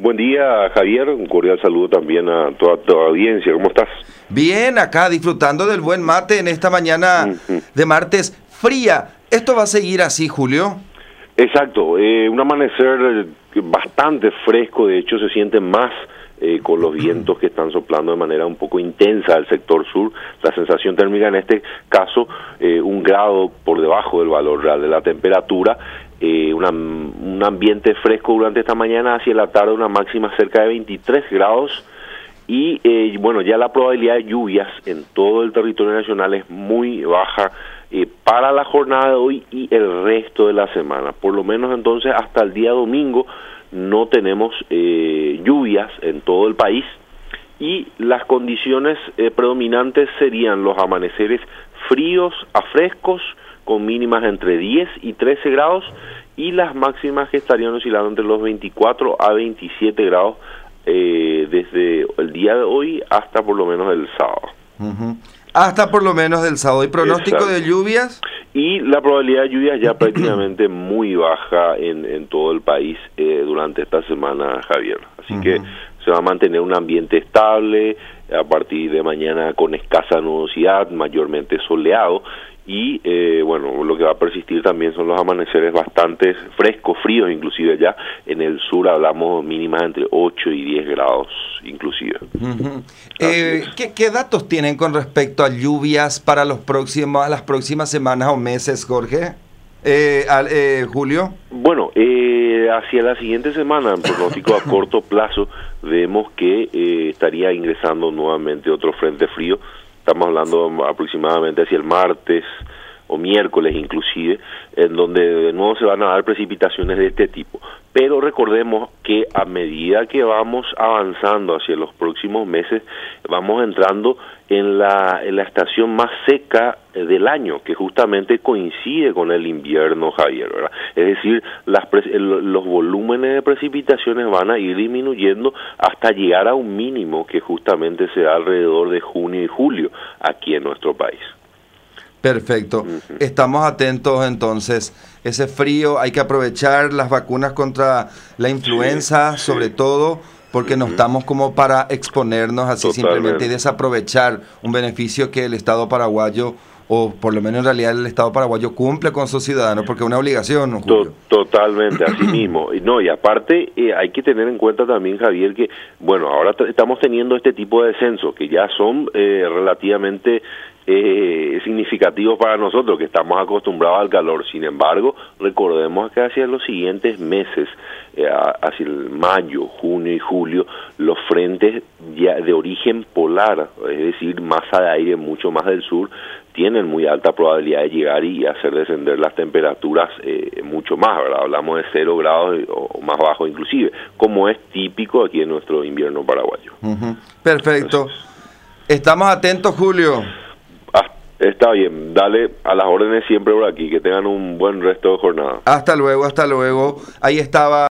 Buen día, Javier. Un cordial saludo también a toda tu audiencia. ¿Cómo estás? Bien, acá disfrutando del buen mate en esta mañana de martes fría. ¿Esto va a seguir así, Julio? Exacto. Un amanecer bastante fresco. De hecho, se siente más con los vientos que están soplando de manera un poco intensa al sector sur. La sensación térmica en este caso, 1 grado por debajo del valor real de la temperatura. Un ambiente fresco durante esta mañana, hacia la tarde una máxima cerca de 23 grados y bueno, ya la probabilidad de lluvias en todo el territorio nacional es muy baja para la jornada de hoy y el resto de la semana. Por lo menos entonces hasta el día domingo no tenemos lluvias en todo el país y las condiciones predominantes serían los amaneceres fríos a frescos, con mínimas entre 10 y 13 grados y las máximas que estarían oscilando entre los 24 a 27 grados desde el día de hoy hasta por lo menos el sábado. Hasta por lo menos del sábado. ¿Y pronóstico Exacto. de lluvias? Y la probabilidad de lluvias ya prácticamente muy baja en todo el país durante esta semana, Javier. Así que se va a mantener un ambiente estable a partir de mañana con escasa nubosidad, mayormente soleado. Y bueno, lo que va a persistir también son los amaneceres bastante frescos, fríos inclusive. Ya en el sur hablamos mínimas entre 8 y 10 grados inclusive. ¿Qué datos tienen con respecto a lluvias para las próximas semanas o meses, Jorge? Julio. Bueno, hacia la siguiente semana, en pronóstico a corto plazo, vemos que estaría ingresando nuevamente otro frente frío. Estamos hablando aproximadamente hacia el martes o miércoles inclusive, en donde de nuevo se van a dar precipitaciones de este tipo. Pero recordemos que a medida que vamos avanzando hacia los próximos meses, vamos entrando en la estación más seca del año, que justamente coincide con el invierno, Javier, ¿verdad? Es decir, los volúmenes de precipitaciones van a ir disminuyendo hasta llegar a un mínimo que justamente se da alrededor de junio y julio aquí en nuestro país. Perfecto. Estamos atentos entonces. Ese frío, hay que aprovechar las vacunas contra la influenza, sobre todo, porque no estamos como para exponernos así simplemente y desaprovechar un beneficio que el Estado paraguayo, o por lo menos en realidad el Estado paraguayo cumple con sus ciudadanos, porque es una obligación, ¿no, Julio? Totalmente, así mismo. Y aparte hay que tener en cuenta también, Javier, que bueno, ahora estamos teniendo este tipo de descensos que ya son relativamente significativos para nosotros, que estamos acostumbrados al calor. Sin embargo, recordemos que hacia los siguientes meses, hacia el mayo, junio y julio, los frentes ya de origen polar, es decir, masa de aire mucho más del sur, tienen muy alta probabilidad de llegar y hacer descender las temperaturas mucho más, ¿verdad? Hablamos de 0 grados o más bajo inclusive, como es típico aquí en nuestro invierno paraguayo. Perfecto. Estamos atentos, Julio. Está bien, dale a las órdenes siempre por aquí, que tengan un buen resto de jornada. Hasta luego, hasta luego. Ahí estaba